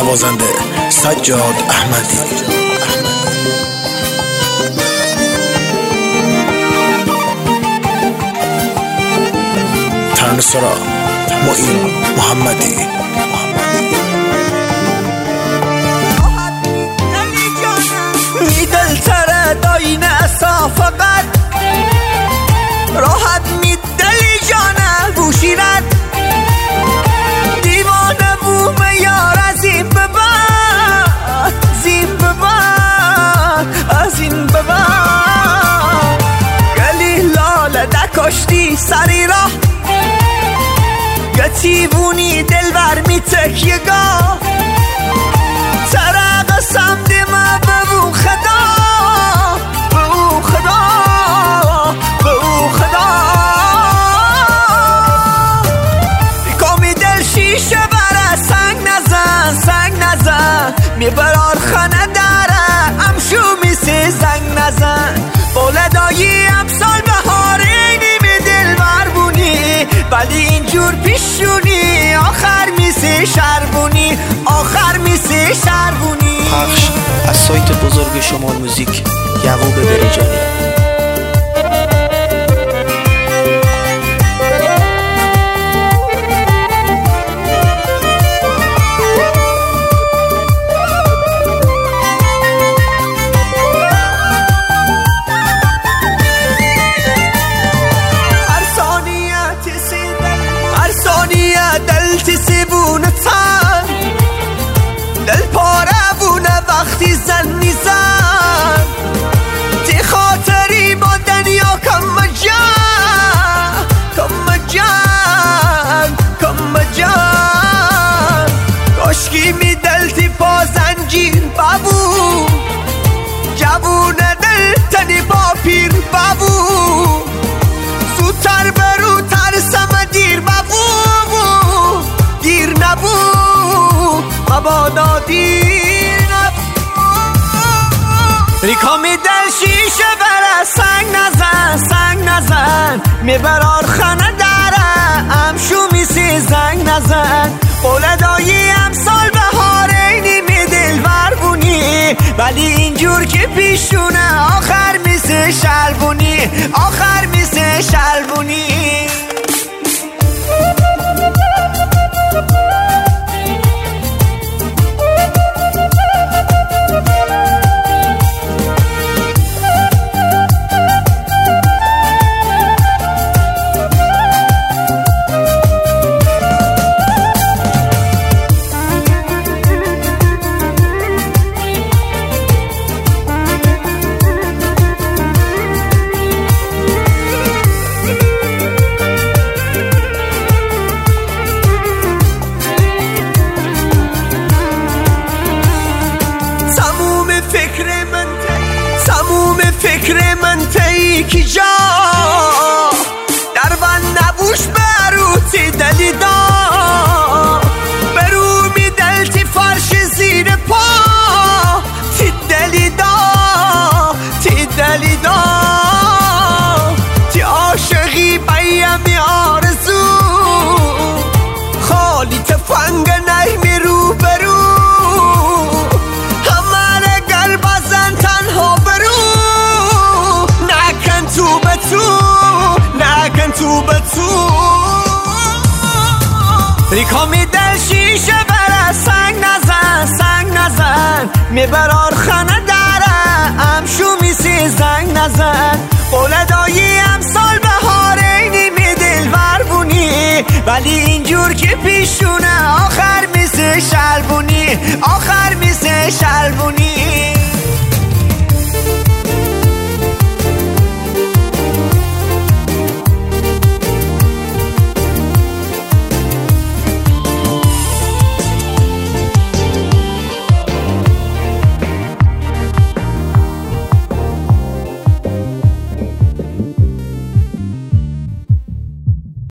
نوازنده سجاد احمدی. ترانه‌سرا معین محمدی. میدل تره داینه صافقت راحت میدلی جانه گوشیرت دیوانه بوم یار از این ببر زین ببر از این ببر گلی لاله دکشتی سری راه گتیبونی دل بر میتکیگاه تره قسم دیمه ببو خدا ببو خدا ببو خدا بیکامی دل شیشه بره سنگ نزن میبرار خانه داره امشو میسی زنگ نزن بولدایی امسال بهاره نیمی دل بربونی ولی اینجور پیشونی آخر میسی شربونی آخر میسی شربونی. پخش از سایت بزرگ شمال موزیک یعقوب بریجانی. دل تسیبونه تن دل پاره بونه وقتی زن نیزن تی خاطری با دنیا کم جان کاشکی می دل تی پا زنجیر بابو جوونه دل تنی با پیر بابو زودتر برو ترسم دیر بابو دیر نبو مبادا دیر نبو ریکامی دل شیشه بره سنگ نزن میبرار خانه داره امشو میسی زنگ نزن قولدایی امسال بهاره نیمی دل بربونی ولی اینجور که پیشونه آخر میسی شلبونی آخر میسی شلبونی. فکر من تی کی جا در بند نبوش بروتی دلی دا برو می دل تی فرش زیر پا تی دلی دا تی عاشقی بیم آرزو خالی تفنگ نهمی رو برو همه قلب زن تنها برو تو به تو ریکامی دل شیشه بره سنگ نزن میبرار خانه داره امشو میسی زنگ نزن قولدایی امسال بهاره نیمی دل بربونی ولی اینجور که پیشونه